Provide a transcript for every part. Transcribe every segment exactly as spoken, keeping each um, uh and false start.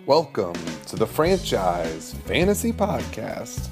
Welcome to the Franchise Fantasy Podcast.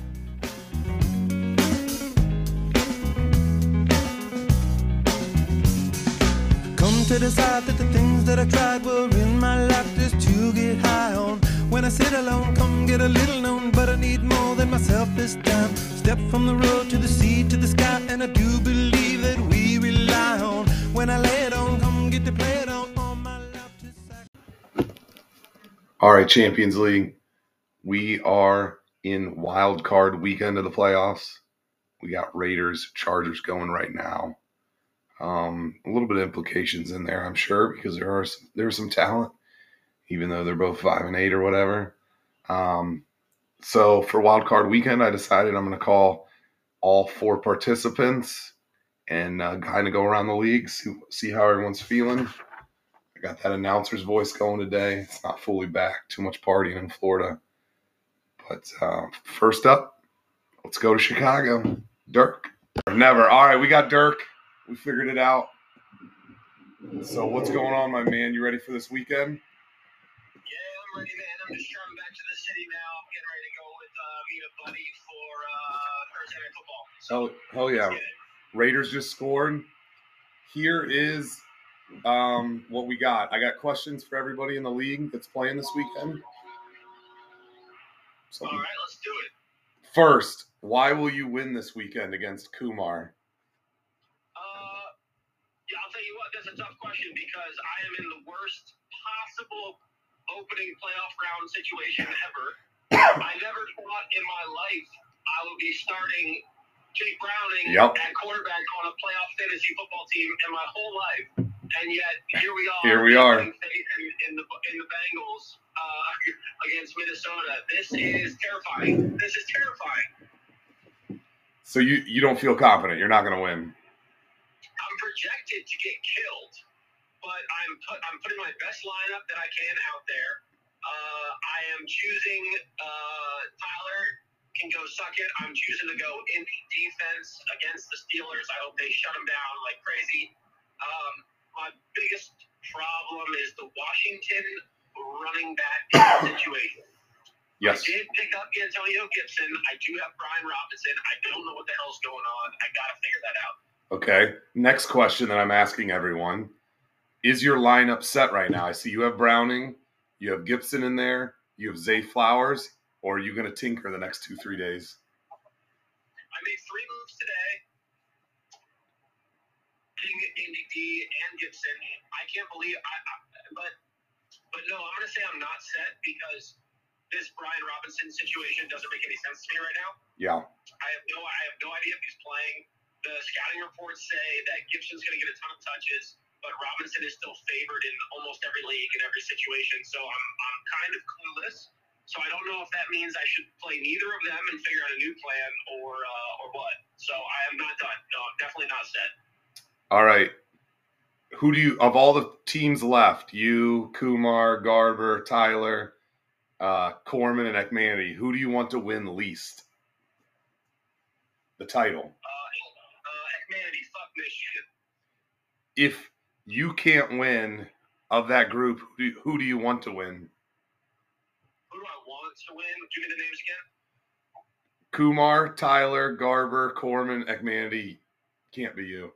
Come to decide that the things that I tried were in my life just to get high on. When I sit alone, come get a little known, but I need more than myself this time. Step from the road to the sea to the sky, and I do believe that we rely on. When I lay it on, come get to play it on. All my life to sac- All right, Champions League. We are in wild card weekend of the playoffs. We got Raiders, Chargers going right now. Um, a little bit of implications in there, I'm sure, because there are some, there's some talent, even though they're both five and eight or whatever. Um, so for wild card weekend, I decided I'm going to call all four participants and uh, kind of go around the league, see, see how everyone's feeling. I got that announcer's voice going today. It's not fully back. Too much partying in Florida. But uh, first up, let's go to Chicago. Dirk. Never. All right, we got Dirk. We figured it out. So what's going on, my man? You ready for this weekend? Yeah, I'm ready, man. I'm just driving back to the city now. I'm getting ready to go with uh, meet a buddy for uh, Thursday Night Football. So, Oh, hell yeah. let's get it. Raiders just scored. Here is um, what we got. I got questions for everybody in the league that's playing this weekend. So, All right, let's do it. first, why will you win this weekend against Kumar? Uh, yeah, I'll tell you what, that's a tough question because I am in the worst possible opening playoff round situation ever. I never thought in my life I would be starting Jake Browning Yep. at quarterback on a playoff fantasy football team in my whole life, and yet here we are. Here we are. putting faith in, in the in the Bengals uh, against Minnesota. This is terrifying. This is terrifying. So you, you don't feel confident. You're not going to win. I'm projected to get killed, but I'm put, I'm putting my best lineup that I can out there. Uh, I am choosing uh, Tyler can go suck it. I'm choosing to go in defense against the Steelers. I hope they shut them down like crazy. Um, my biggest problem is the Washington running back situation. Yes. I did pick up Antonio Gibson. I do have Brian Robinson. I don't know what the hell's going on. I got to figure that out. Okay. Next question that I'm asking everyone. Is your lineup set right now? I see you have Browning, you have Gibson in there, you have Zay Flowers, or are you going to tinker the next two, three days? I made three moves today. King, Indy D, and Gibson. I can't believe I, I but but no, I'm gonna say I'm not set because this Brian Robinson situation doesn't make any sense to me right now. Yeah. I have no I have no idea if he's playing. The scouting reports say that Gibson's gonna get a ton of touches, but Robinson is still favored in almost every league in every situation. So I'm I'm kind of clueless. So I don't know if that means I should play neither of them and figure out a new plan or uh, or what. So I am not done. No, I'm definitely not set. All right. Who do you, of all the teams left, you, Kumar, Garber, Tyler, uh, Corman, and Ekmanity, who do you want to win least? The title. Uh, uh, Ekmanity, fuck Michigan. If you can't win of that group, who do you, who do you want to win? Who do I want to win? Give me the names again. Kumar, Tyler, Garber, Corman, Ekmanity. Can't be you.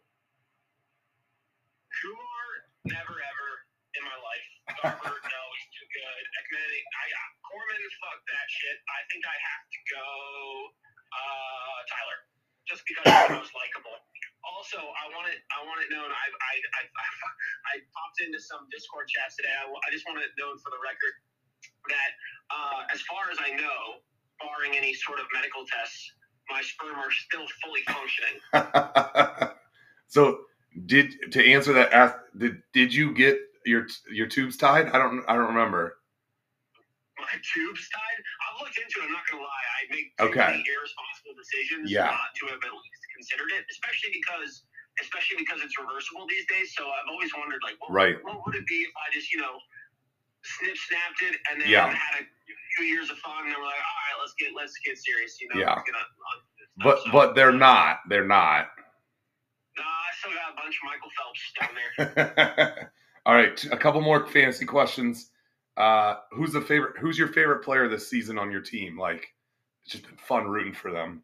Kumar, never ever in my life. Garber, no, he's too good. Ekmanity, I got Corman, fuck that shit. I think I have to go uh, Tyler, just because he's the most likable. Also, I want it. I want it known. I I I, I popped into some Discord chats today. I, I just want it known for the record that, uh, as far as I know, barring any sort of medical tests, my sperm are still fully functioning. So, did to answer that, ask, did did you get your your tubes tied? I don't I don't remember. My tubes tied? I've looked into it. I'm not gonna lie. I make too Okay. many irresponsible decisions Yeah. not to have at least considered it, especially because especially because it's reversible these days. So I've always wondered, like, what, Right. what would it be if I just, you know, snip snapped it and then Yeah. had a few years of fun and then we're like, all right, let's get let's get serious, you know. Yeah. Let's get on, on this stuff. But So, but they're not. They're not. Nah, I still got a bunch of Michael Phelps down there. All right, a couple more fantasy questions. Uh, who's the favorite? Who's your favorite player this season on your team? Like, it's just been fun rooting for them.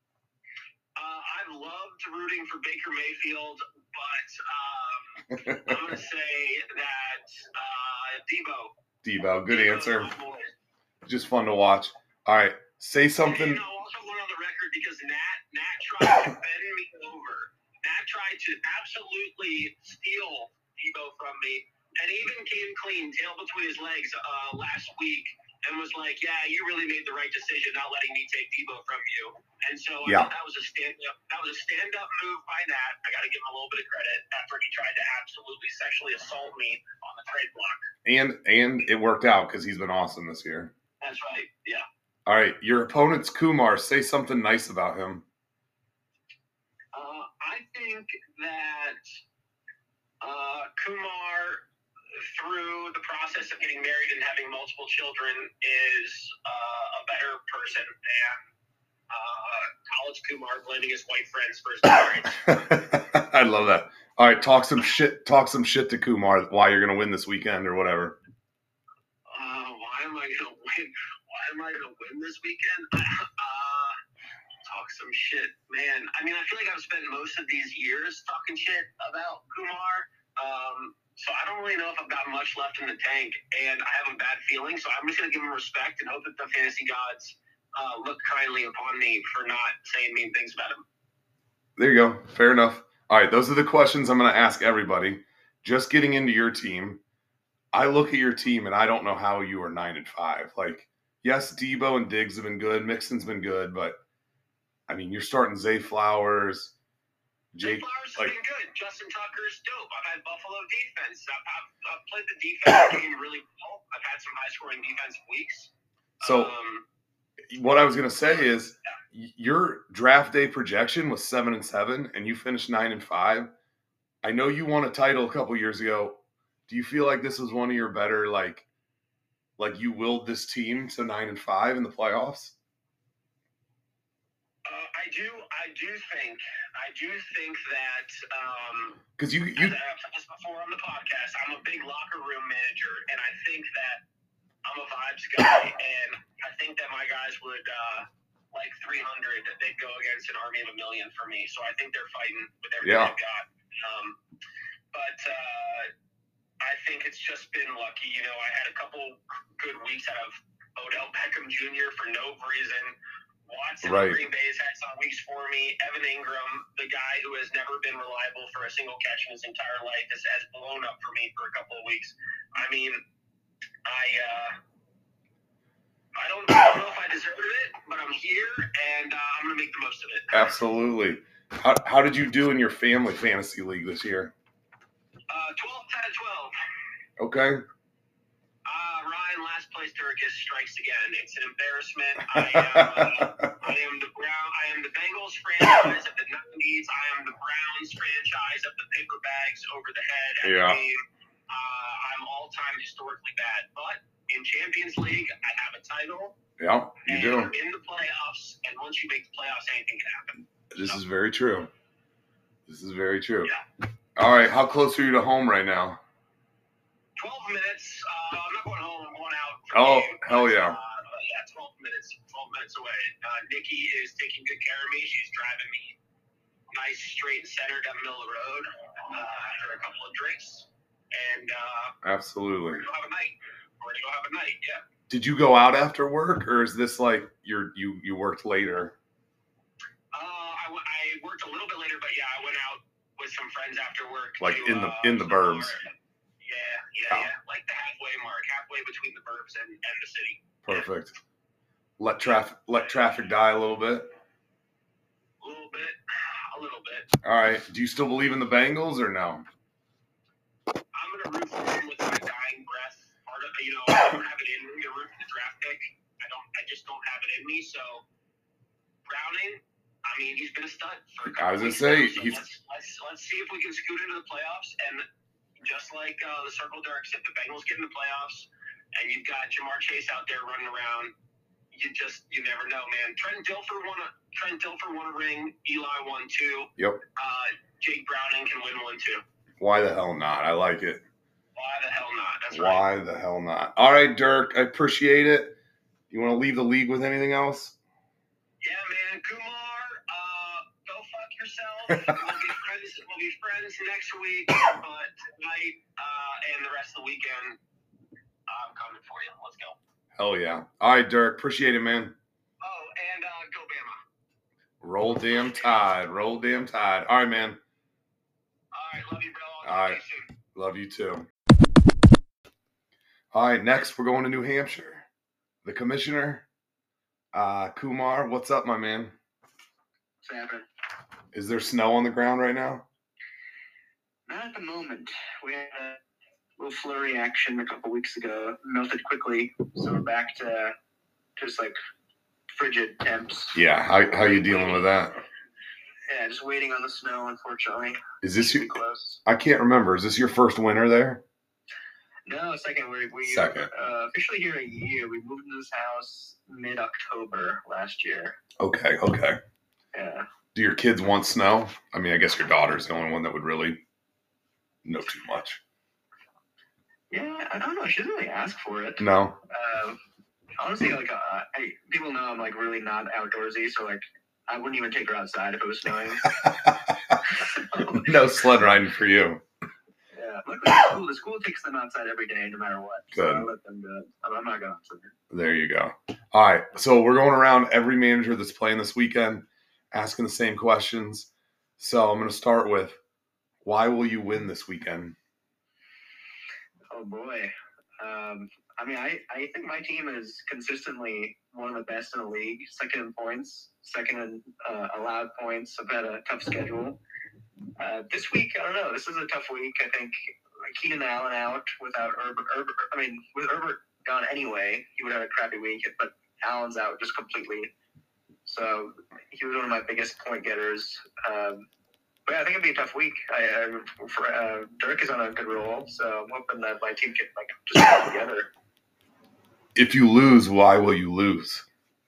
Uh, I've loved rooting for Baker Mayfield, but um, I'm going to say that uh, Debo. Debo, good Debo's answer. my boy. Just fun to watch. All right, say something. And I'll also go on the record because Nat, Nat tried to bend me over. Nat tried to absolutely steal Debo from me, and even came clean, tail between his legs, uh, last week, and was like, "Yeah, you really made the right decision not letting me take Debo from you." And so I Yeah. thought that was a stand up. That was a stand up move by Nat. I got to give him a little bit of credit after he tried to absolutely sexually assault me on the trade block. And and it worked out because he's been awesome this year. That's right. Yeah. All right, your opponent's Kumar. Say something nice about him. Uh, I think that uh, Kumar, through the process of getting married and having multiple children, is uh, a better person than uh, college Kumar blaming his white friends for his marriage. I love that. All right, talk some shit. Talk some shit to Kumar. Why you're gonna win this weekend or whatever. Uh, why am I gonna win? Why am I gonna win this weekend? Uh, talk some shit, man. I mean, I feel like I've spent most of these years talking shit about Kumar. Um, so I don't really know if I've got much left in the tank, and I have a bad feeling. So I'm just gonna give him respect and hope that the fantasy gods uh, look kindly upon me for not saying mean things about him. There you go. Fair enough. All right, those are the questions I'm going to ask everybody. Just getting into your team, I look at your team and I don't know how you are nine and five. Like, yes, Debo and Diggs have been good, Mixon's been good, but I mean, you're starting Zay Flowers, Jay Jake. Flowers has Like, been good. Justin Tucker's dope. I've had Buffalo defense. I've, I've, I've played the defense game really well. I've had some high-scoring defensive weeks. so Um, what I was going to say is y- your draft day projection was seven and seven, and you finished nine and five. I know you won a title a couple years ago. Do you feel like this was one of your better, like, like you willed this team to nine and five in the playoffs? uh, I do. I do think. I do think that. Um, Because you, as you, I've said this before on the podcast, I'm a big locker room manager, and I think that I'm a vibes guy, and I think that my guys would uh, like three hundred. That they'd go against an army of a million for me. So I think they're fighting with everything Yeah. they've got. Um, but uh, I think it's just been lucky. You know, I had a couple good weeks out of Odell Beckham Junior for no reason. Watson Right. of Green Bay's had some weeks for me. Evan Ingram, the guy who has never been reliable for a single catch in his entire life, has, has blown up for me for a couple of weeks. I mean, I uh, I don't, I don't know if I deserved it, but I'm here, and uh, I'm going to make the most of it. absolutely. How, how did you do in your family fantasy league this year? Uh, twelve out of twelve. Okay. Uh, Ryan, last place Turkish strikes again. It's an embarrassment. I, uh, I am the Brown. I am the Bengals franchise of the nineties. I am the Browns franchise of the paper bags over the head at Yeah. the game. Uh, I'm all-time historically bad, but in Champions League, I have a title. Yeah, you and do. I'm in the playoffs, and once you make the playoffs, anything can happen. This So, is very true. This is very true. Yeah. All right, how close are you to home right now? twelve minutes. Uh, I'm not going home. I'm going out. For Oh, the game, hell but, yeah. Uh, yeah, twelve minutes. twelve minutes away. Uh, Nikki is taking good care of me. She's driving me nice, straight and center down the middle of the road uh, after a couple of drinks. And uh, Absolutely. we're going to go have a night. We're going to go have a night, yeah. Did you go out after work, or is this like you're you you worked later? Uh, I, w- I worked a little bit later, but yeah, I went out with some friends after work. Like to, in the uh, in the to burbs? bar. Yeah, yeah, Oh. yeah. Like the halfway mark, halfway between the burbs and, and the city. Perfect. Let traffic let traffic die a little bit. A little bit, a little bit. All right. Do you still believe in the Bengals or no? I'm gonna root for him with my dying breath. Part of you know, I don't have it in me to root for the draft pick. I don't. I just don't have it in me. So Browning, I mean, he's been a stud for a couple I was gonna weeks say, now, so he's- let's, let's let's see if we can scoot into the playoffs. And just like uh, the Circle Dirks, if the Bengals get in the playoffs, and you've got Jamar Chase out there running around, you just you never know, man. Trent Dilfer won a Trent Dilfer won a ring. Eli won two. Yep. Uh, Jake Browning can win one too. Why the hell not? I like it. Why the hell not? That's That's right. Why the hell not? All right, Dirk, I appreciate it. You want to leave the league with anything else? Yeah, man. Kumar, uh, go fuck yourself. we'll be friends. We'll be friends next week, but tonight uh, and the rest of the weekend, I'm coming for you. Let's go. Hell yeah. All right, Dirk, appreciate it, man. Oh, and uh, go Bama. Roll damn tide. Roll damn tide. All right, man. All right, love you, bro. I'll All talk right. to you soon. Love you too. All right, next we're going to New Hampshire. The commissioner, uh, Kumar, what's up, my man? What's happening? Is there snow on the ground right now? Not at the moment. We had a little flurry action a couple weeks ago. Melted quickly, so we're back to just like frigid temps. Yeah, how how you dealing with that? Yeah, just waiting on the snow, unfortunately. Is this your, Too close. I can't remember. Is this your first winter there? No, second. We we Second. Uh, officially here a year. We moved into this house mid October last year. Okay, okay. Yeah. Do your kids want snow? I mean, I guess your daughter's the only one that would really know too much. Yeah, I don't know. She doesn't really ask for it. No? Um, honestly, like, uh, I, people know I'm like really not outdoorsy, so like, I wouldn't even take her outside if it was snowing. No sled riding for you. Yeah, luckily the school, the school takes them outside every day, no matter what. So Good. I let them do it. I'm I'm not going outside. There you go. All right, so we're going around every manager that's playing this weekend, asking the same questions. So I'm going to start with, why will you win this weekend? Oh boy. Um, I mean, I, I think my team is consistently one of the best in the league. Second in points, second in uh, allowed points. I've had a tough schedule. Uh, this week, I don't know. This is a tough week. I think Keenan Allen out without Herbert. Herbert I mean, with Herbert gone anyway, he would have a crappy week. But Allen's out just completely. So he was one of my biggest point getters. Um, but yeah, I think it'd be a tough week. I, I for, uh, Dirk is on a good roll, so I'm hoping that my team can like just come together. If you lose, why will you lose?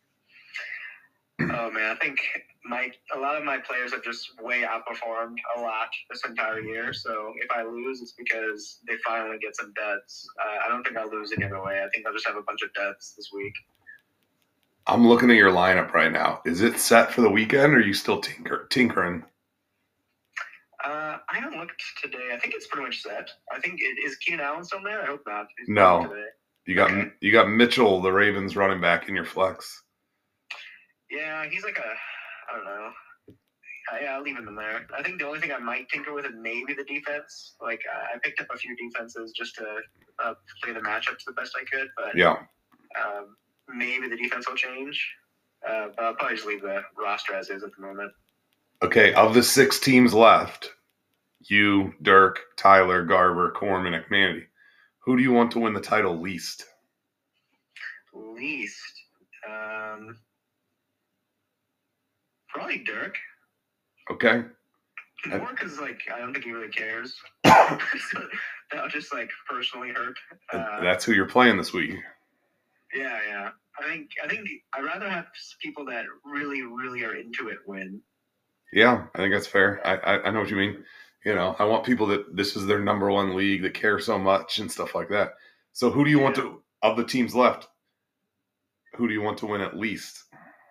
Oh man, I think my a lot of my players have just way outperformed a lot this entire year. So if I lose, it's because they finally get some duds. Uh, I don't think I'll lose any other way. I think I'll just have a bunch of duds this week. I'm looking at your lineup right now. Is it set for the weekend, or are you still tinker, tinkering? Uh, I haven't looked today. I think it's pretty much set. I think it, is Keenan Allen still there? I hope not. He's No. playing today. You got Okay. you got Mitchell, the Ravens running back, in your flex. Yeah, he's like a, I don't know. Uh, yeah, I'll leave him in there. I think the only thing I might tinker with is maybe the defense. Like, uh, I picked up a few defenses just to uh, play the matchups the best I could, but Yeah. um, maybe the defense will change. Uh, but I'll probably just leave the roster as is at the moment. Okay, of the six teams left, you, Dirk, Tyler, Garber, Corman, McManity, who do you want to win the title least? Least. Um, probably Dirk. Okay. More because, like, I don't think he really cares. So that'll just, like, personally hurt. Uh, That's who you're playing this week. Yeah, yeah. I think I think I'd rather have people that really, really are into it win. Yeah, I think that's fair. I, I, I know what you mean. You know, I want people that this is their number one league, that care so much and stuff like that. So who do you want Yeah. to, of the teams left, who do you want to win at least?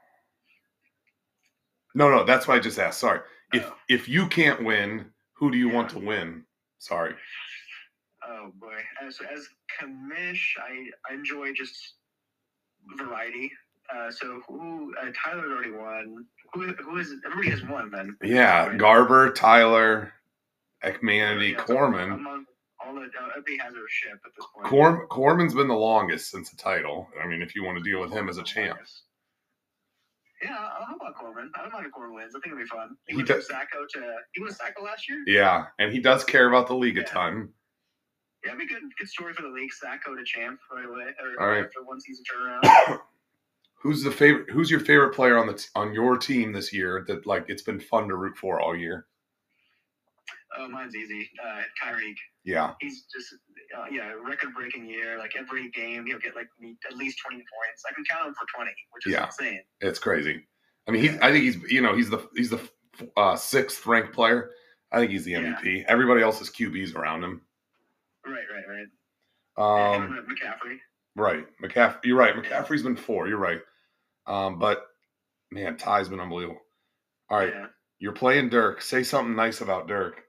No, no, that's what I just asked. Sorry. If Oh. if you can't win, who do you want to win? Sorry. Oh boy. As as commish, I, I enjoy just variety. Uh, so who uh, Tyler's already won. Who who is everybody has won then? Yeah, Right. Garber, Tyler, Ekmanity, Yeah, so Corman. among all the uh, everybody has their ship at this point. Corm Corman's been the longest since the title. I mean, if you want to deal with him as a champ. Yeah, I'll how about Corman? I don't mind if Corman wins. I think it'll be fun. He, He went does- from Sacco to he won Sacco last year. Yeah, and he does care about the league a Yeah. ton. Yeah, it'd be good. Good story for the league. Sacco to champ right away. Or All right. after one season turnaround. Who's the favorite? Who's your favorite player on the t- on your team this year that like it's been fun to root for all year? Oh, mine's easy. Uh, Tyreek. Yeah, He's just uh, yeah, record-breaking year. Like every game, he'll get like at least twenty points. I can count him for twenty, which is Yeah. insane. it's crazy. I mean, he's, I think he's you know he's the he's the uh, sixth ranked player. I think he's the M V P. Everybody else is Q Bs around him. Right, right, right. Yeah, him Um, and McCaffrey. right, McCaffrey. You're right. McCaffrey's been four. You're right. Um, but man, Ty's been unbelievable. All right, Yeah. you're playing Dirk. Say something nice about Dirk.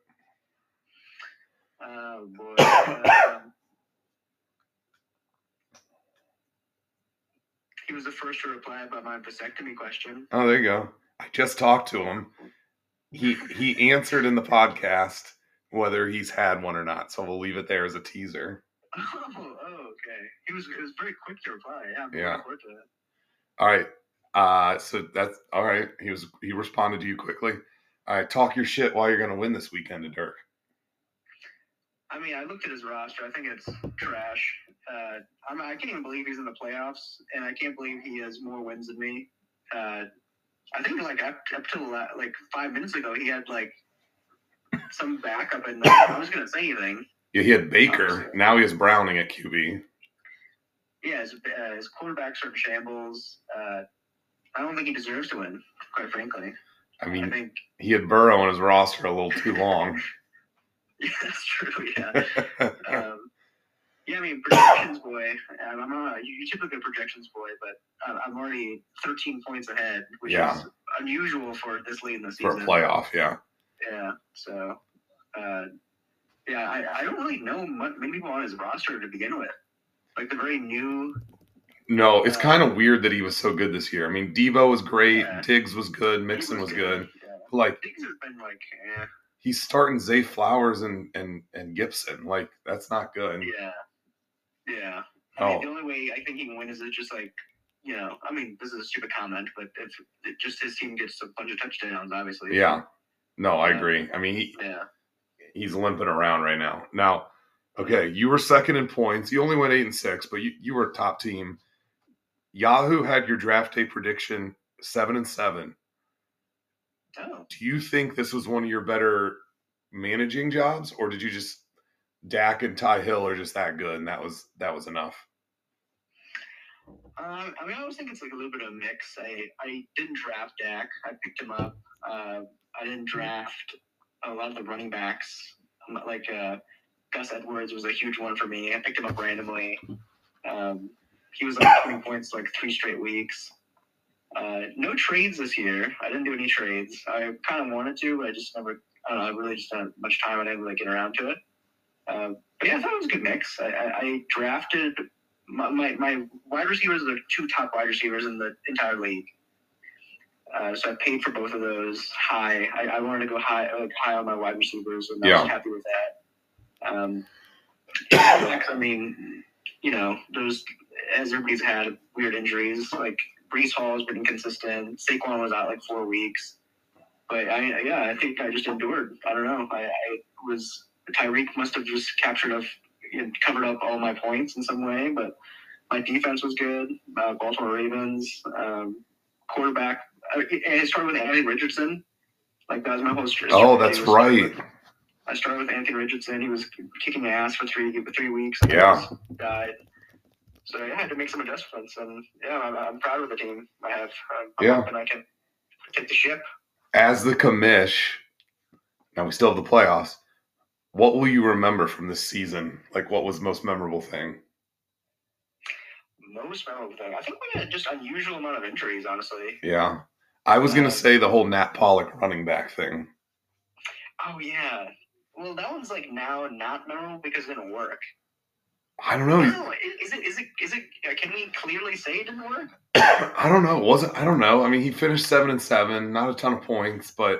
Oh boy. um, he was the first to reply about my vasectomy question. Oh, there you go. I just talked to him. He he answered in the podcast whether he's had one or not. So we'll leave it there as a teaser. Oh, oh, okay. He was it was very quick to reply. Yeah, I'm Yeah. looking forward to it. All right. Uh, so that's all right. He was he responded to you quickly. All right, talk your shit while you're gonna win this weekend to Dirk. I mean, I looked at his roster. I think it's trash. Uh, I'm, I can't even believe he's in the playoffs, and I can't believe he has more wins than me. Uh, I think like up, up to like five minutes ago, he had like some backup, and I was gonna say anything. Yeah, he had Baker. Now he has Browning at Q B. Yeah, his, uh, his quarterbacks are in shambles. Uh, I don't think he deserves to win, quite frankly. I mean, I think he had Burrow on his roster a little too long. yeah, that's true. Yeah. um, yeah, I mean, projections boy. Um, I'm not a you typically a projections boy, but uh, I'm already thirteen points ahead, which Yeah. is unusual for this late in the For season. a playoff, yeah. Yeah. So, uh, yeah, I, I don't really know much, many people on his roster to begin with. Like the very new. No, it's Uh, kind of weird that he was so good this year. I mean, Debo was great, Yeah. Diggs was good, he Mixon was, was good. Yeah. But like, Things have been like, eh, he's starting Zay Flowers and and and Gibson. Like, that's not good. yeah, yeah. I Oh. mean, the only way I think he can win is it just like, you know, I mean, this is a stupid comment, but if it just his team gets a bunch of touchdowns, obviously. Yeah. No, I Yeah. agree. I mean, he, Yeah. he's limping around right now. Now, okay, you were second in points. You only went eight and six, but you, you were a top team. Yahoo had your draft day prediction seven and seven. Oh. Do you think this was one of your better managing jobs, or did you just Dak and Ty Hill are just that good and that was that was enough? Um, I mean, I always think it's like a little bit of a mix. I, I didn't draft Dak. I picked him up. Uh, I didn't draft a lot of the running backs. Like uh, Gus Edwards was a huge one for me. I picked him up randomly. Um, he was like twenty points like three straight weeks. Uh, no trades this year. I didn't do any trades. I kind of wanted to, but I just never, I don't know, I really just didn't have much time. I didn't really get around to it. Uh, but yeah, I thought it was a good mix. I, I, I drafted my, my, my wide receivers are the two top wide receivers in the entire league. Uh, so I paid for both of those high. I, I wanted to go high, like high on my wide receivers, and I Yeah. was happy with that. Um, I mean, you know, those as everybody's had weird injuries. Like Brees Hall has been inconsistent. Saquon was out like four weeks. But I, yeah, I think I just endured. I don't know. I, I was Tyreek must have just captured up, you know, covered up all my points in some way. But my defense was good. Uh, Baltimore Ravens um, quarterback. I, I started with Anthony Richardson. Like that was my whole strategy. Oh, that's right. I started with Anthony Richardson. He was kicking ass for three for three weeks. Yeah. Died. So yeah, I had to make some adjustments, and yeah, I'm, I'm proud of the team I have. I'm, Yeah. I'm hoping I can take the ship. As the commish, now we still have the playoffs. What will you remember from this season? Like, what was the most memorable thing? Most memorable thing. I think we had just unusual amount of injuries, honestly. Yeah. I was going to Uh, say the whole Nat Pollock running back thing. Oh yeah. Well, that one's like now not memorable because it didn't work. I don't I don't know. know. Is it? Is it? Is it? uh, Can we clearly say it didn't work? I don't know. Was it? I don't know. I mean, he finished seven and seven, not a ton of points, but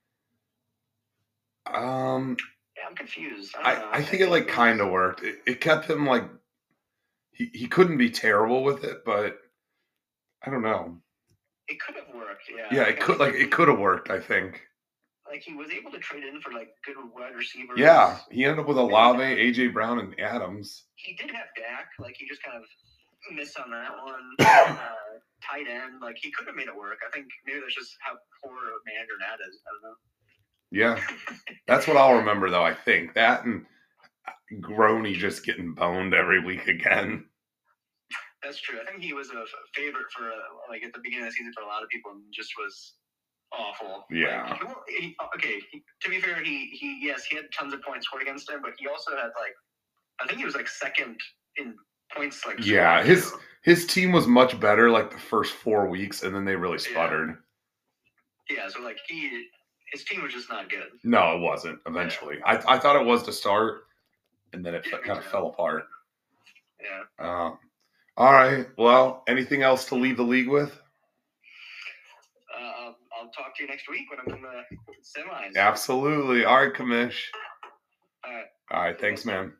um, Yeah, I'm confused. I, don't know. I, I think it like kind of worked. It, it kept him like he, he couldn't be terrible with it, but I don't know. It could have worked. Yeah. Yeah, it could like it could have worked. I think. Like he was able to trade in for like good wide receivers. Yeah, he ended up with Olave, A J Brown, and Adams. He did have Dak. Like he just kind of missed on that one. uh, tight end. Like he could have made it work. I think maybe that's just how poor a manager Nat is. I don't know. Yeah, that's what I'll remember though. I think that and Groney just getting boned every week again. That's true. I think he was a f- favorite for uh, like at the beginning of the season for a lot of people, and just was awful. Yeah. Like, he, wa- he, okay. He, to be fair, he he yes he had tons of points scored against him, but he also had like I think he was like second in points like Yeah, scoring, his too. his team was much better like the first four weeks, and then they really sputtered. Yeah, so like he his team was just not good. No, it wasn't. Eventually, I I thought it was to start, and then it Yeah, me kind of too. fell apart. Yeah. Um, all right. Well, anything else to leave the league with? Uh, I'll, I'll talk to you next week when I'm in the semis. Absolutely. All right, Kamish. All right. All right. Thanks, man.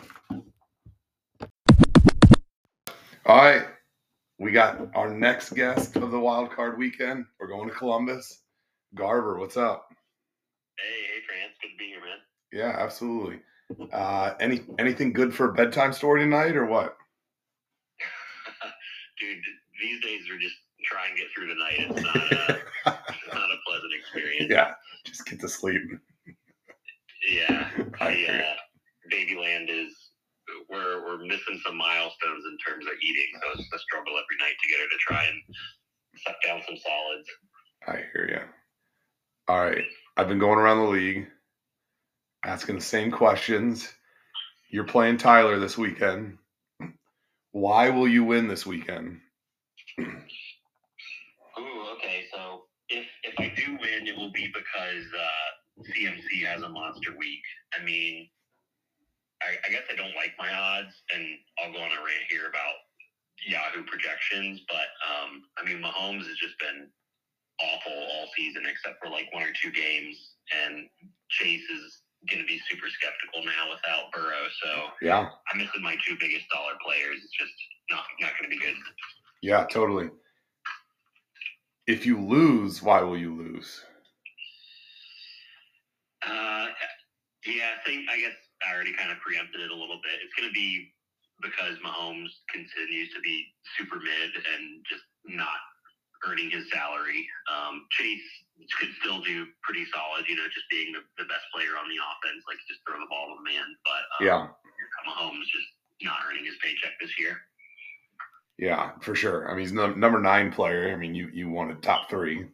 All right. We got our next guest of the wild card weekend. We're going to Columbus. Garver, what's up? Hey, hey, France. Good to be here, man. Yeah, absolutely. Uh, any anything good for a bedtime story tonight, or what? Dude, these days are just try and get through the night. It's not a, it's not a pleasant experience. Yeah, just get to sleep. Yeah, I the, hear uh, Babyland is we're we're missing some milestones in terms of eating, so it's a struggle every night to get her to try and suck down some solids. I hear you. All right, I've been going around the league asking the same questions. You're playing Tyler this weekend. Why will you win this weekend? Ooh, okay. So if if I do win, it will be because uh, C M C has a monster week. I mean, I, I guess I don't like my odds, and I'll go on a rant here about Yahoo projections. But um, I mean, Mahomes has just been awful all season, except for like one or two games, and Chase is going to be super skeptical now without Burrow. So Yeah, I'm missing my two biggest dollar players. It's just not not going to be good. yeah, totally. If you lose, why will you lose? Uh, yeah, I think I guess I already kind of preempted it a little bit. It's going to be because Mahomes continues to be super mid and just not earning his salary. Um, Chase could still do pretty solid, you know, just being the, the best player on the offense, like just throw the ball to the man. But um, Yeah, Mahomes just not earning his paycheck this year. yeah, for sure. I mean, he's the number nine player. I mean, you you wanted top three.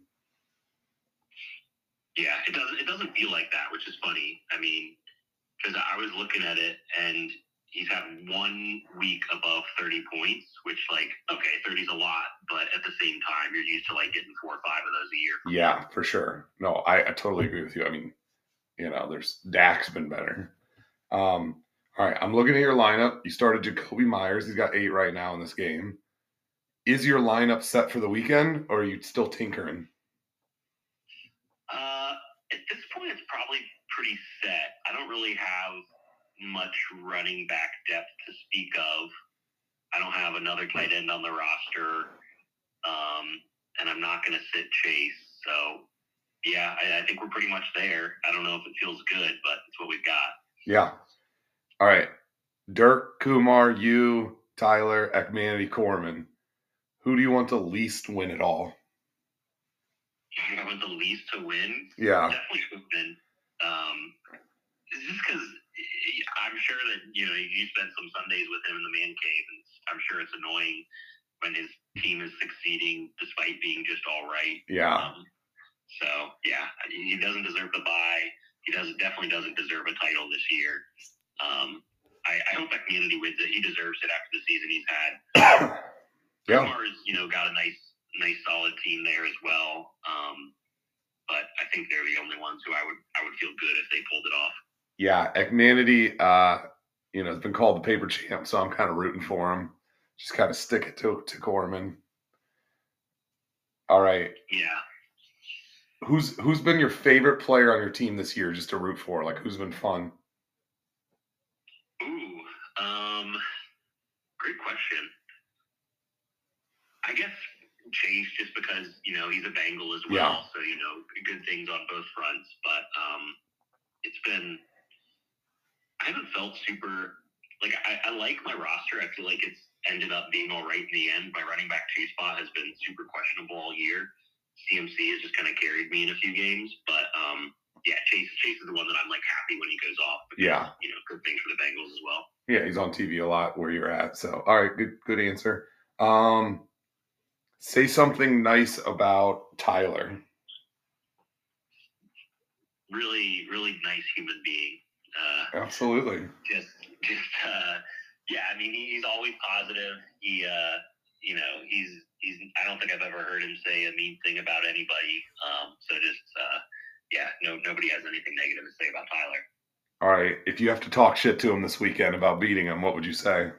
Yeah, it doesn't it doesn't feel like that, which is funny. I mean, because I was looking at it and he's had one week above thirty points, which, like, okay, thirty is a lot, but at the same time, you're used to, like, getting four or five of those a year. Yeah, for sure. No, I, I totally agree with you. I mean, you know, there's Dak's been better. Um, all right, I'm looking at your lineup. You started Jacoby Myers. He's got eight right now in this game. Is your lineup set for the weekend, or are you still tinkering? Uh, at this point, it's probably pretty set. I don't really have much running back depth to speak of. I don't have another tight end on the roster, um, and I'm not going to sit Chase. So, yeah, I, I think we're pretty much there. I don't know if it feels good, but it's what we've got. Yeah. All right. Dirk, Kumar, you, Tyler, Ekmanity, Corman. Who do you want to least win it all? I want the least to win. Yeah. Definitely Koopman. Um, just because I'm sure that, you know, you spent some Sundays with him in the man cave, and I'm sure it's annoying when his team is succeeding despite being just all right. Yeah. Um, so, yeah, he doesn't deserve the bye. He doesn't definitely doesn't deserve a title this year. Um, I, I hope that community wins it. He deserves it after the season he's had. Yeah. Kumar's, you know, got a nice, nice, solid team there as well. Um, but I think they're the only ones who I would, I would feel good if they pulled it off. Yeah, Ekmanity, uh, you know, has been called the paper champ, so I'm kind of rooting for him. Just kind of stick it to to Corman. All right. Yeah. Who's who's been your favorite player on your team this year, just to root for? Like, who's been fun? Ooh, um, great question. I guess Chase, just because, you know, he's a Bengal as well, Yeah. so, you know, good things on both fronts. But um, it's been, I haven't felt super, like, I, I like my roster. I feel like it's ended up being all right in the end. My running back two spot has been super questionable all year. C M C has just kind of carried me in a few games. But, um, yeah, Chase, Chase is the one that I'm, like, happy when he goes off. Because, Yeah. you know, good things for the Bengals as well. Yeah, he's on T V a lot where you're at. So, all right, good good answer. Um, say something nice about Tyler. Really, really nice human being. Uh, Absolutely. just, just, uh, Yeah, I mean, he, he's always positive. He, uh, you know, he's he's. I don't think I've ever heard him say a mean thing about anybody. Um, so just, uh, yeah, no, nobody has anything negative to say about Tyler. All right, if you have to talk shit to him this weekend about beating him, what would you say?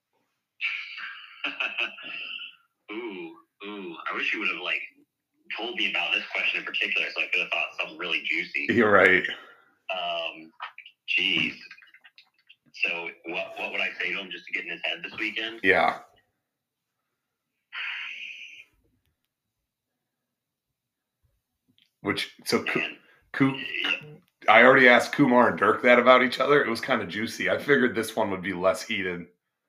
ooh, ooh. I wish you would have like told me about this question in particular, so I could have thought something really juicy. You're right. Um, jeez. So what what would I say to him just to get in his head this weekend? Yeah. Which so Man. Ku, I already asked Kumar and Dirk that about each other. It was kind of juicy. I figured this one would be less heated.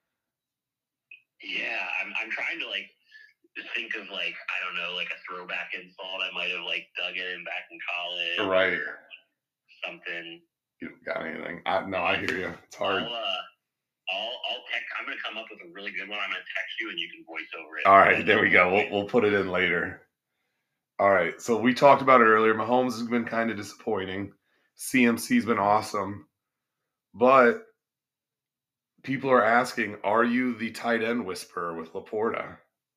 Yeah, I'm I'm trying to like think of like I don't know like a throwback insult I might have like dug in back in college. Right. Or something. You don't got anything? I, no, I hear you. It's hard. I'll, uh, I'll, I'll text. I'm gonna come up with a really good one. I'm gonna text you, and you can voice over it. All right, there we go. We'll we'll put it in later. All right, so we talked about it earlier. Mahomes has been kind of disappointing. C M C's been awesome, but people are asking, are you the tight end whisperer with Laporta?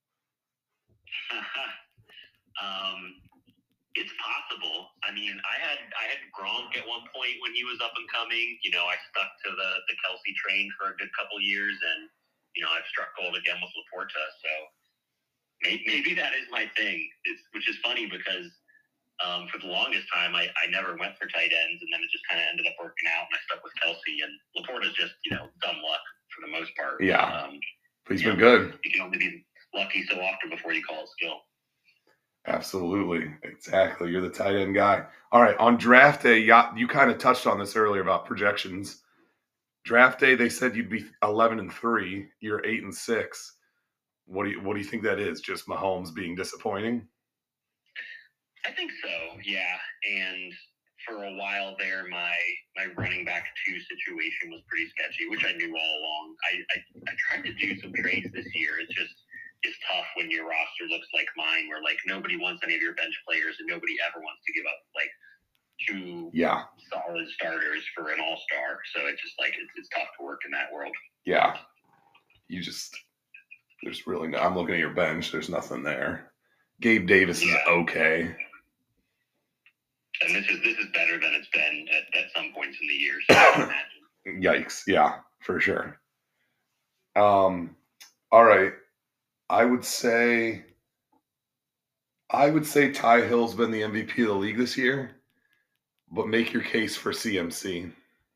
um, it's possible. I mean, I had I had Gronk at one point when he was up and coming. You know, I stuck to the the Kelsey train for a good couple years, and you know, I've struck gold again with Laporta. So maybe, maybe that is my thing. It's which is funny because um, for the longest time I, I never went for tight ends, and then it just kind of ended up working out, and I stuck with Kelsey. And Laporta's just you know dumb luck for the most part. Yeah, um, but he's you been know, good. You can only be lucky so often before you call it skill. Absolutely. Exactly. You're the tight end guy. All right. On draft day, you kind of touched on this earlier about projections. Draft day, they said you'd be eleven and three. You're eight and six. What do you what do you think that is? Just Mahomes being disappointing? I think so. Yeah. And for a while there, my my running back two situation was pretty sketchy, which I knew all along. I I, I tried to do some trades this year. It's just It's tough when your roster looks like mine, where like nobody wants any of your bench players and nobody ever wants to give up like two yeah. solid starters for an all-star. So it's just like it's, it's tough to work in that world. Yeah, you just there's really no. I'm looking at your bench. There's nothing there. Gabe Davis yeah. is okay, and this is this is better than it's been at, at some points in the year. So I can imagine. Yikes! Yeah, for sure. Um, all right. I would say, I would say Ty Hill's been the M V P of the league this year, but make your case for C M C.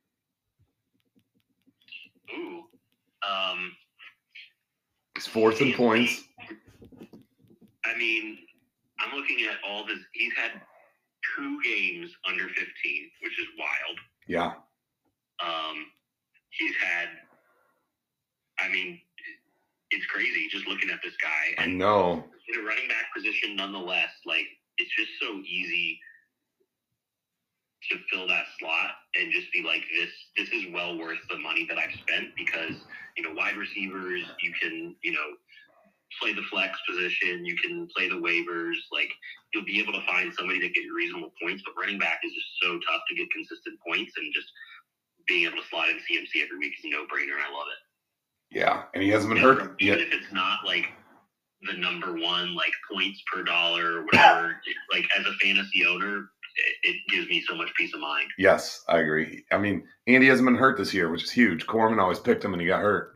Ooh, um, he's fourth in points. I mean, I'm looking at all this. He's had two games under fifteen, which is wild. Yeah. Um, he's had. I mean. It's crazy just looking at this guy. And I know. In a running back position, nonetheless, like, it's just so easy to fill that slot and just be like, this this is well worth the money that I've spent because, you know, wide receivers, you can, you know, play the flex position, you can play the waivers, like, you'll be able to find somebody to get reasonable points, but running back is just so tough to get consistent points, and just being able to slot in C M C every week is a no-brainer, and I love it. Yeah, and he hasn't been even hurt even yet. If it's not like the number one, like points per dollar or whatever, like as a fantasy owner, it, it gives me so much peace of mind. Yes, I agree. I mean, Andy hasn't been hurt this year, which is huge. Corman always picked him and he got hurt.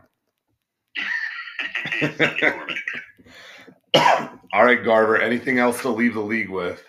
All right, Garver, anything else to leave the league with?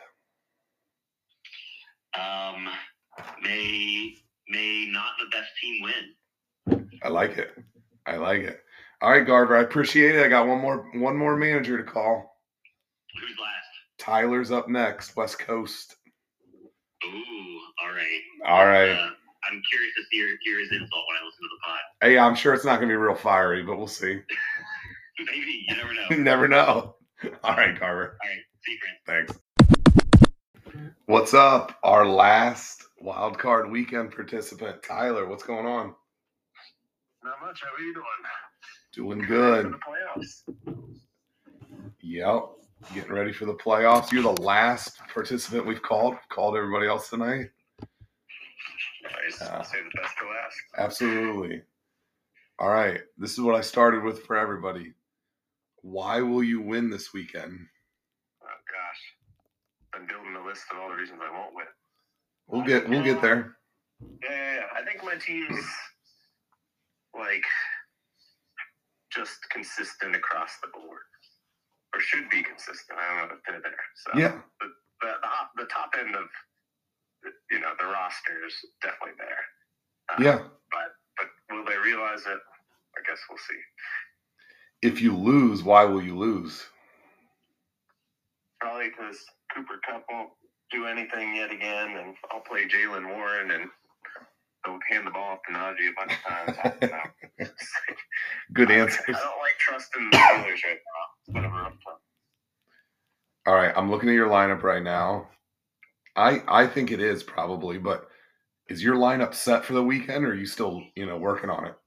Um, may, may not the best team win. I like it. I like it. All right, Garver, I appreciate it. I got one more one more manager to call. Who's last? Tyler's up next, West Coast. Ooh, all right. All right. Uh, I'm curious to hear, hear his insult when I listen to the pod. Hey, I'm sure it's not going to be real fiery, but we'll see. Maybe. You never know. You never know. All right, Garver. All right. See you, friend. Thanks. What's up? Our last wild card weekend participant, Tyler. What's going on? Not much. How are you doing? Doing good. For the playoffs. Yep. Getting ready for the playoffs. You're the last participant we've called. We've called everybody else tonight. Nice. Uh, Save the best to last. Absolutely. All right. This is what I started with for everybody. Why will you win this weekend? Oh gosh, been building a list of all the reasons I won't win. We'll get we'll get there. Yeah, yeah, yeah. I think my team's like just consistent across the board, or should be consistent. I don't know if they're there. So Yeah. the the, the, the top end of you know the roster is definitely there. Uh, Yeah. But but will they realize it? I guess we'll see. If you lose, why will you lose? Probably because Cooper Kupp won't do anything yet again, and I'll play Jalen Warren and they'll hand the ball off to Najee a bunch of times. I don't know. Good I, answers. I don't like trusting the Steelers right now. It's been a rough time. All right, I'm looking at your lineup right now. I I think it is probably, but is your lineup set for the weekend, or are you still, you know, working on it?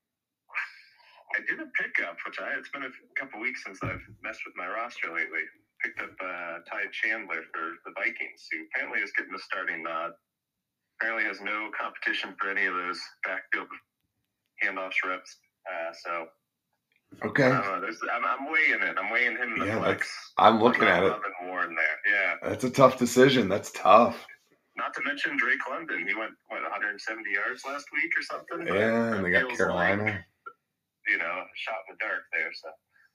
I did a pickup, which I it's been a couple weeks since I've messed with my roster lately. Picked up uh, Ty Chandler for the Vikings, who apparently is getting the starting nod. Apparently has no competition for any of those backfield handoffs reps. Uh, so Okay. I don't know. There's, I'm, I'm weighing it. I'm weighing him in the Yeah, flex. that's, I'm looking I'm at it. loving Warren there. Yeah. That's a tough decision. That's tough. Not to mention Drake London. He went what one hundred seventy yards last week or something. But Yeah, and that they got feels Carolina. like, you know, a shot in the dark there. So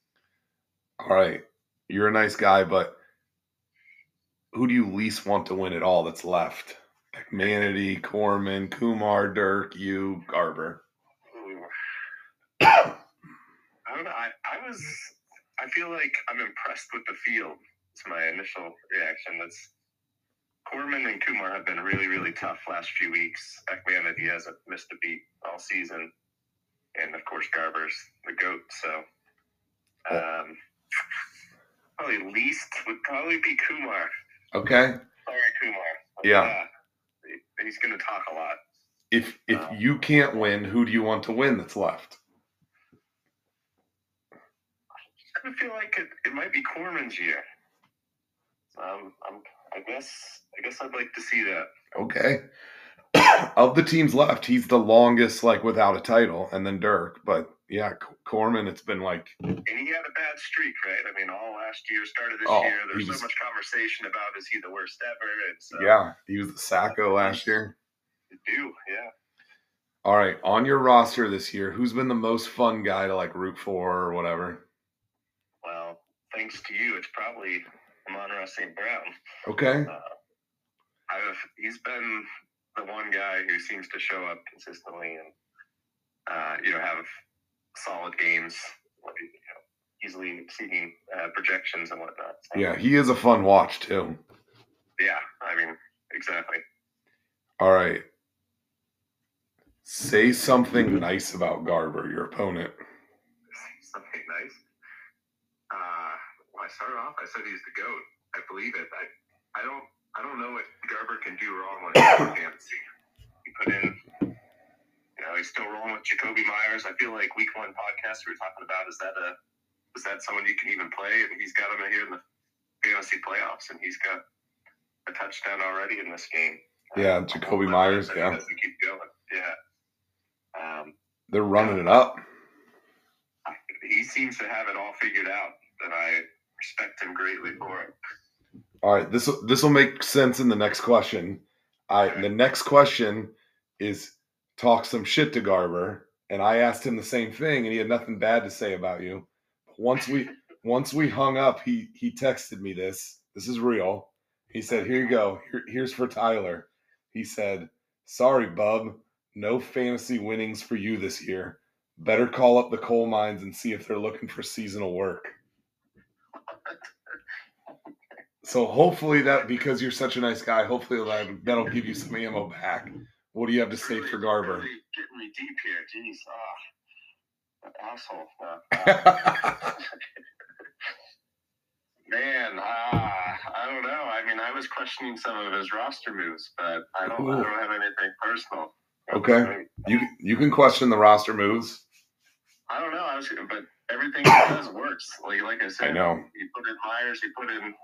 All right. You're a nice guy, but who do you least want to win it all that's left? Like Manatee, Corman, Kumar, Dirk, you, Garber. ooh. I don't know. I, I was. I feel like I'm impressed with the field. It's my initial reaction. That's Corman and Kumar have been really, really tough last few weeks. Ekmanity hasn't missed a beat all season, and of course Garber's the goat. So, um, probably least would probably be Kumar. Okay. Sorry, Kumar. But, Yeah. uh, he- he's going to talk a lot. If if Uh, you can't win, who do you want to win that's left? I feel like it, it might be Corman's year. Um, I'm, I guess I guess I'd like to see that. Okay. Of the teams left, he's the longest, like, without a title, and then Dirk. But, yeah, C- Corman, it's been like, And he had a bad streak, right? I mean, all last year, started this Oh, year. There he was was- so much conversation about is he the worst ever? And so, yeah, he was the Sacco last year. do, yeah. All right, on your roster this year, who's been the most fun guy to, like, root for or whatever? Well, thanks to you, it's probably Amon-Ra Saint Brown. Okay. Uh, I've he's been the one guy who seems to show up consistently and uh, you know have solid games, you know, easily exceeding uh, projections and whatnot. So, Yeah, he is a fun watch, too. yeah, I mean, exactly. All right. Say something nice about Garber, your opponent. Something nice. Uh, well, I started off. I said he's the goat. I believe it. I, I don't. I don't know what Garber can do wrong when he's in fantasy. He put in. You know, he's still rolling with Jacoby Myers. I feel like week one podcast we were talking about is that a is that someone you can even play? And he's got him in here in the fantasy playoffs, and he's got a touchdown already in this game. Yeah, Um, Jacoby I'm Myers, hoping yeah. that doesn't keep going. Yeah. Um, They're running it up. he seems to have it all figured out, and I respect him greatly for it. All right, this this will make sense in the next question. I the next question is talk some shit to Garber, and I asked him the same thing, and he had nothing bad to say about you. Once we once we hung up, he he texted me this. This is real. He said, "Here you go. Here, here's for Tyler." He said, "Sorry, bub, no fantasy winnings for you this year. Better call up the coal mines and see if they're looking for seasonal work." So hopefully that, because you're such a nice guy, hopefully that, that'll give you some ammo back. What do you have to say for Garber? Really getting me deep here. Jeez. Ah, asshole. Uh, uh, man, ah, I don't know. I mean, I was questioning some of his roster moves, but I don't, I don't have anything personal. Okay. You you can question the roster moves. I don't know. I was, but everything he does works. Like like I said, I know. He put in Myers. He put in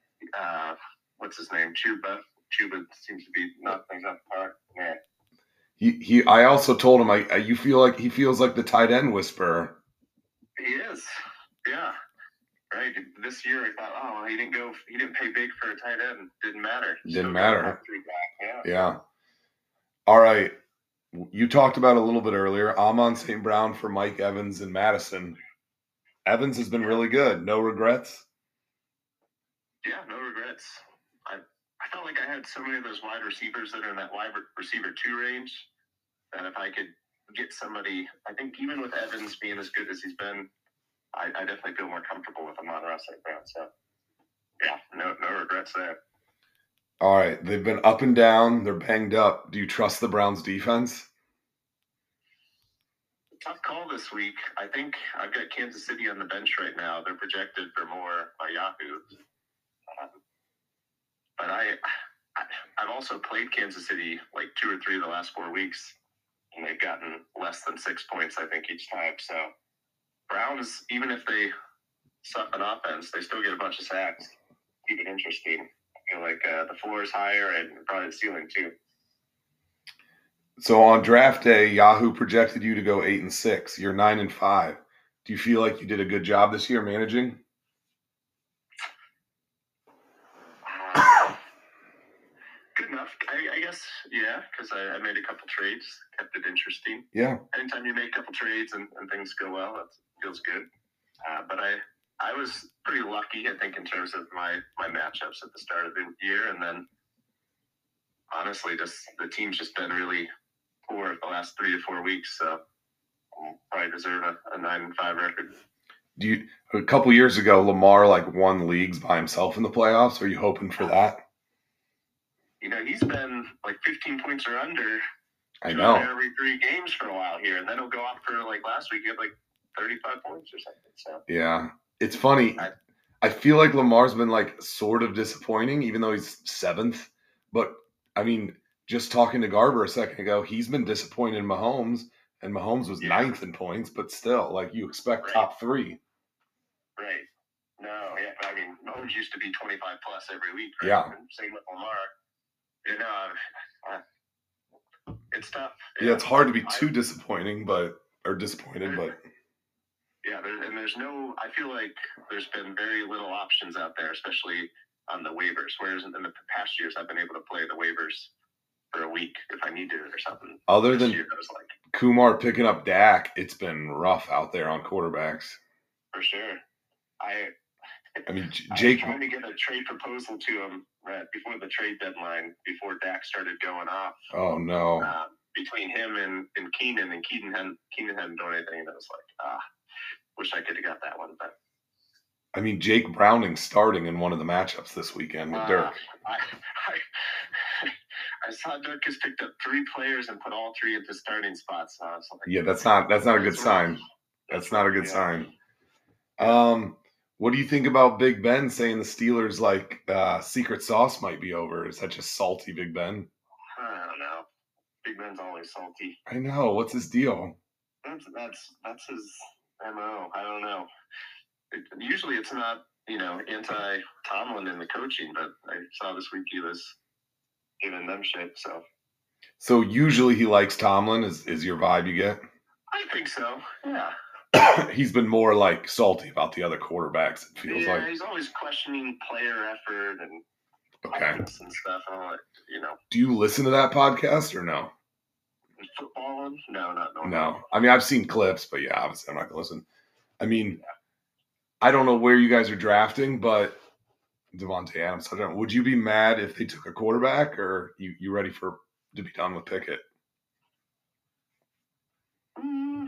uh, what's his name? Chuba. Chuba seems to be knocking things out the park. Yeah. He he. I also told him I, I you feel like he feels like the tight end whisperer. He is. Yeah. Right. This year I thought, oh, he didn't go. He didn't pay big for a tight end. Didn't matter. Didn't Still got matter. top three back. Yeah. Yeah. All right. You talked about it a little bit earlier. Amon Saint Brown for Mike Evans and Madison. Evans has been really good. No regrets. Yeah, no regrets. I I felt like I had so many of those wide receivers that are in that wide receiver two range that if I could get somebody, I think even with Evans being as good as he's been, I, I definitely feel more comfortable with Amon-Ra Saint Brown. So, yeah, no no regrets there. All right. They've been up and down. They're banged up. Do you trust the Browns defense? Tough call this week. I think I've got Kansas City on the bench right now. They're projected for more by Yahoo. Um, but I, I, I've also played Kansas City like two or three of the last four weeks, and they've gotten less than six points, I think, each time. So Browns, even if they suck on offense, they still get a bunch of sacks. Keep it interesting. I feel like uh, the floor is higher and probably the ceiling too. So on draft day, Yahoo projected you to go eight and six. You're nine and five. Do you feel like you did a good job this year managing? Uh, good enough, I, I guess. Yeah, because I, I made a couple trades, kept it interesting. Yeah. Anytime you make a couple trades and, and things go well, it feels good. Uh, but I, I was pretty lucky, I think, in terms of my my matchups at the start of the year, and then honestly, just the team's just been really poor the last three to four weeks, so I'll probably deserve a, a nine and five record. Do you? A couple years ago, Lamar like won leagues by himself in the playoffs. Are you hoping for that? You know, he's been like fifteen points or under. I know. Every three games for a while here, and then he'll go off for like last week. He had like thirty-five points or something. So yeah, it's funny. I, I feel like Lamar's been like sort of disappointing, even though he's seventh. But I mean, just talking to Garber a second ago, he's been disappointed in Mahomes, and Mahomes was yeah. ninth in points, but still, like you expect right. top three. Right. No, yeah. I mean, Mahomes used to be twenty-five plus every week. Right? Yeah. And same with Lamar. You know, uh, it's tough. Yeah, yeah, it's hard to be too I, disappointing, but or disappointed, but. Yeah, there, and there's no. I feel like there's been very little options out there, especially on the waivers. Whereas in the past years, I've been able to play the waivers for a week if I need to or something. Other this than year, I was like, Kumar picking up Dak, it's been rough out there on quarterbacks. For sure. I. I mean, Jake. I was trying to get a trade proposal to him right before the trade deadline, before Dak started going off. Oh no. Uh, between him and, and Keenan, and Keenan hadn't Keenan hadn't done anything, and I was like, ah. Wish I could have got that one, but I mean, Jake Browning starting in one of the matchups this weekend with uh, Dirk. I, I, I saw Dirk has picked up three players and put all three into starting spots. So I was like, yeah, that's not that's not a good sign. That's not a good sign. Um, what do you think about Big Ben saying the Steelers like uh, secret sauce might be over? Is that just salty, Big Ben? I don't know. Big Ben's always salty. I know. What's his deal? That's that's that's his. M O. I don't know. It, usually it's not, you know, anti-Tomlin in the coaching, but I saw this week he was giving them shit, so. So usually he likes Tomlin, is, is your vibe you get? I think so, yeah. He's been more, like, salty about the other quarterbacks, it feels yeah, like. Yeah, he's always questioning player effort and okay. and stuff, and all that, you know. Do you listen to that podcast or no? Football? No, not no. No. I mean, I've seen clips, but yeah, obviously I'm not going to listen. I mean, yeah. I don't know where you guys are drafting, but Devontae Adams, I don't know. Would you be mad if they took a quarterback, or you, you ready for to be done with Pickett? Mm,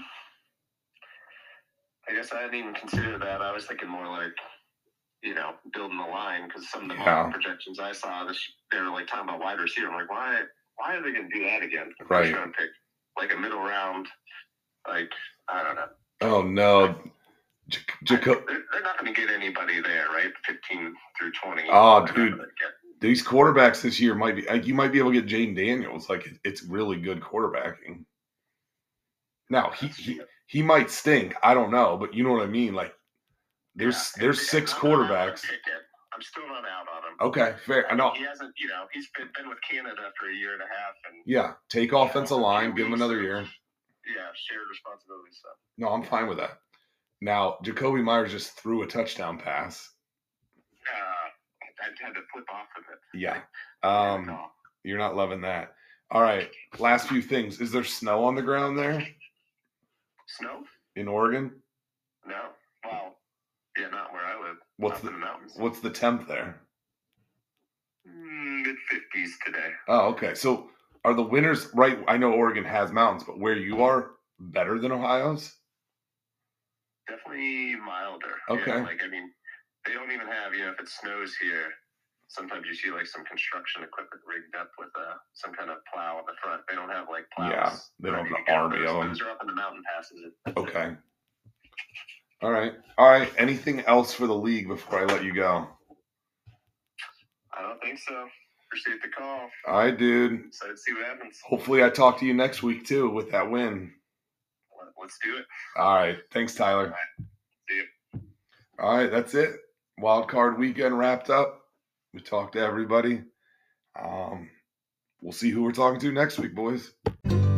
I guess I didn't even consider that. I was thinking more like, you know, building the line, because some of the yeah. projections I saw, this they were like talking about wide receiver. I'm like, why? Why are they going to do that again? Right. They're trying to pick like a middle round, like, I don't know. Oh, no. J- Jaco- they're, they're not going to get anybody there, right? fifteen through twenty. Oh, dude. These quarterbacks this year might be – you might be able to get Jaden Daniels. Like, it's really good quarterbacking. Now, he, he he might stink. I don't know. But you know what I mean? Like, there's, yeah, there's six quarterbacks. I'm I'm still not out on him. Okay, fair. I know. He hasn't, you know, he's been, been with Canada for a year and a half, and Yeah, take offensive line, give him another year. Yeah, shared responsibility stuff. No, I'm fine with that. Now, Jacoby Myers just threw a touchdown pass. Uh, I had to flip off of it. Yeah. Um, you're not loving that. All right, last few things. Is there snow on the ground there? Snow? In Oregon? No. Well, yeah, not where I live. What's Up the in the mountains? What's the temp there? Mid fifties today. Oh, okay. So are the winters right? I know Oregon has mountains, but where you are better than Ohio's? Definitely milder. Okay. Yeah, like I mean, they don't even have, you know, if it snows here, sometimes you see like some construction equipment rigged up with uh, some kind of plow on the front. They don't have like plows. Yeah, they don't have ready an to go. army those, of them. Those are up in the mountain passes. Okay. All right. All right. Anything else for the league before I let you go? I don't think so. Appreciate the call. All right, dude. So let's see what happens. Hopefully I talk to you next week too with that win. Let's do it. All right. Thanks, Tyler. All right. See you. All right. That's it. Wild card weekend wrapped up. We talked to everybody. Um, we'll see who we're talking to next week, boys.